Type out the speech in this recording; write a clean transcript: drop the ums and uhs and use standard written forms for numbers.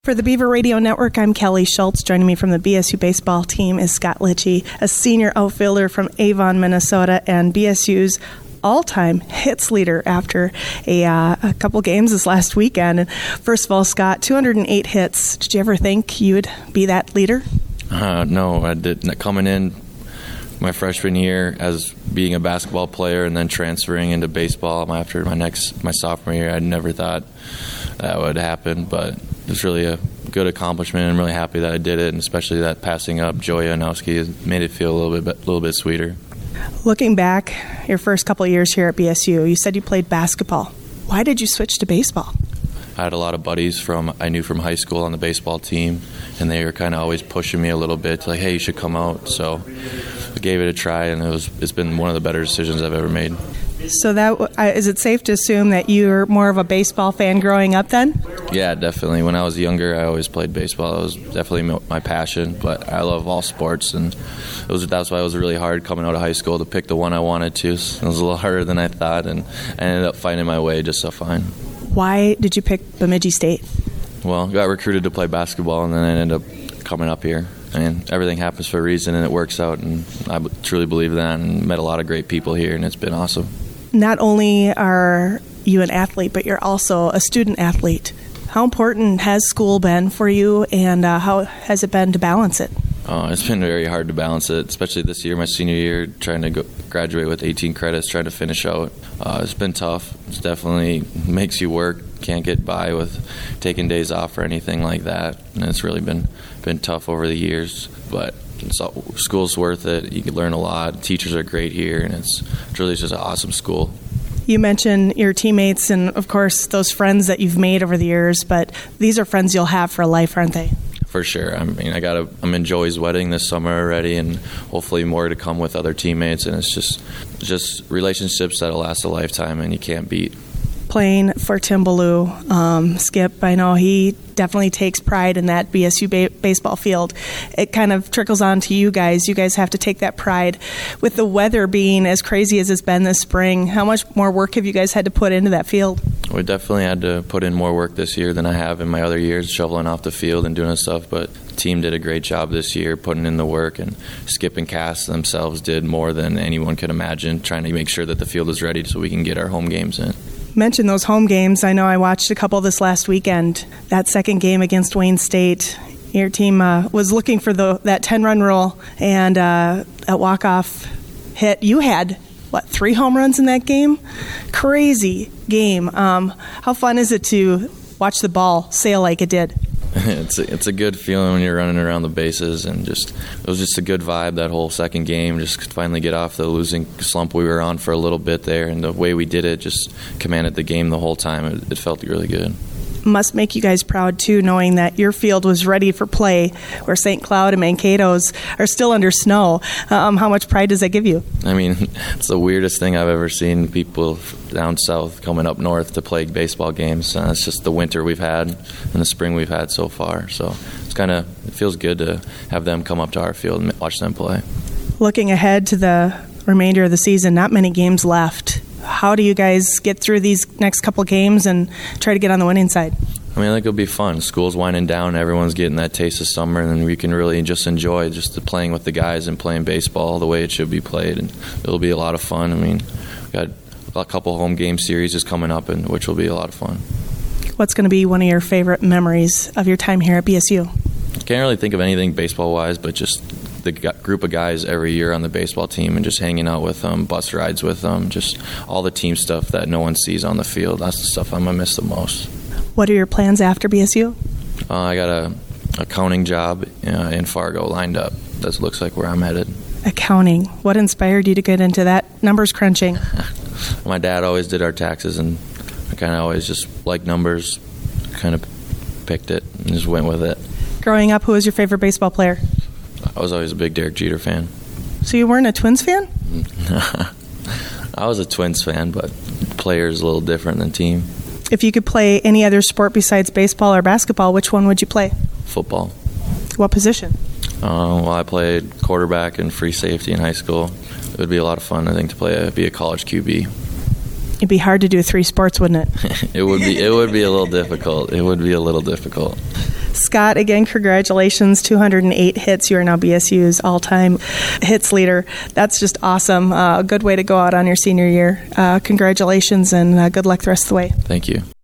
For the Beaver Radio Network, I'm Kelly Schultz. Joining me from the BSU baseball team is Scott Litchie, a senior outfielder from Avon, Minnesota, and BSU's all-time hits leader after a couple games this last weekend. And first of all, Scott, 208 hits. Did you ever think you would be that leader? No, I didn't. Coming in my freshman year as being a basketball player and then transferring into baseball after my sophomore year, I never thought that would happen, but it's really a good accomplishment. I'm really happy that I did it, and especially that passing up Joey Janowski has made it feel a little bit sweeter. Looking back, your first couple of years here at BSU, you said you played basketball. Why did you switch to baseball? I had a lot of buddies I knew from high school on the baseball team, and they were kind of always pushing me a little bit, like, hey, you should come out. So I gave it a try, and it's been one of the better decisions I've ever made. So is it safe to assume that you were more of a baseball fan growing up then? Yeah, definitely. When I was younger, I always played baseball. It was definitely my passion, but I love all sports, and that's why it was really hard coming out of high school to pick the one I wanted to. So it was a little harder than I thought, and I ended up finding my way just so fine. Why did you pick Bemidji State? Well, I got recruited to play basketball, and then I ended up coming up here. And everything happens for a reason, and it works out, and I truly believe that, and met a lot of great people here, and it's been awesome. Not only are you an athlete, but you're also a student athlete. How important has school been for you, and how has it been to balance it? It's been very hard to balance it, especially this year, my senior year, trying to graduate with 18 credits, trying to finish out. It's been tough. It definitely makes you work. Can't get by with taking days off or anything like that. And it's really been tough over the years, but school's worth it. You can learn a lot. Teachers are great here, and it's really just an awesome school. You mentioned your teammates and, of course, those friends that you've made over the years, but these are friends you'll have for life, aren't they? For sure. I mean, I'm in Joey's wedding this summer already, and hopefully more to come with other teammates, and it's just relationships that'll last a lifetime and you can't beat. Playing for Tim Ballou, Skip, I know he definitely takes pride in that BSU baseball field. It kind of trickles on to you guys. You guys have to take that pride. With the weather being as crazy as it's been this spring, how much more work have you guys had to put into that field? We definitely had to put in more work this year than I have in my other years, shoveling off the field and doing stuff, but the team did a great job this year putting in the work, and Skip and Cass themselves did more than anyone could imagine, trying to make sure that the field is ready so we can get our home games in. Mention those home games. I know I watched a couple this last weekend. That second game against Wayne State, your team was looking for that 10-run rule, and a walk-off hit. You had, 3 home runs in that game? Crazy game. How fun is it to watch the ball sail like it did? It's a good feeling when you're running around the bases, and it was just a good vibe that whole second game. Just finally get off the losing slump we were on for a little bit there, and the way we did it just commanded the game the whole time. It felt really good. Must make you guys proud too, knowing that your field was ready for play, where St. Cloud and Mankato's are still under snow. How much pride does that give you? I mean, it's the weirdest thing I've ever seen, people down south coming up north to play baseball games. It's just the winter we've had and the spring we've had so far. So it feels good to have them come up to our field and watch them play. Looking ahead to the remainder of the season, not many games left. How do you guys get through these next couple games and try to get on the winning side? I mean, I think it'll be fun. School's winding down. Everyone's getting that taste of summer, and we can really just enjoy just playing with the guys and playing baseball the way it should be played. And it'll be a lot of fun. I mean, we've got a couple home game series coming up, which will be a lot of fun. What's going to be one of your favorite memories of your time here at BSU? I can't really think of anything baseball-wise, but just the group of guys every year on the baseball team and just hanging out with them, bus rides with them, just all the team stuff that no one sees on the field. That's the stuff I'm going to miss the most. What are your plans after BSU? I got a accounting job in Fargo lined up. That looks like where I'm headed. Accounting. What inspired you to get into that numbers crunching? My dad always did our taxes, and I kind of always just liked numbers, kind of picked it and just went with it. Growing up, who was your favorite baseball player? I was always a big Derek Jeter fan. So you weren't a Twins fan? I was a Twins fan, but player is a little different than team. If you could play any other sport besides baseball or basketball, which one would you play? Football. What position? Well, I played quarterback and free safety in high school. It would be a lot of fun, I think, to be a college QB. It'd be hard to do 3 sports, wouldn't it? It would be a little difficult. It would be a little difficult. Scott, again, congratulations, 208 hits. You are now BSU's all-time hits leader. That's just awesome. A good way to go out on your senior year. Congratulations, and good luck the rest of the way. Thank you.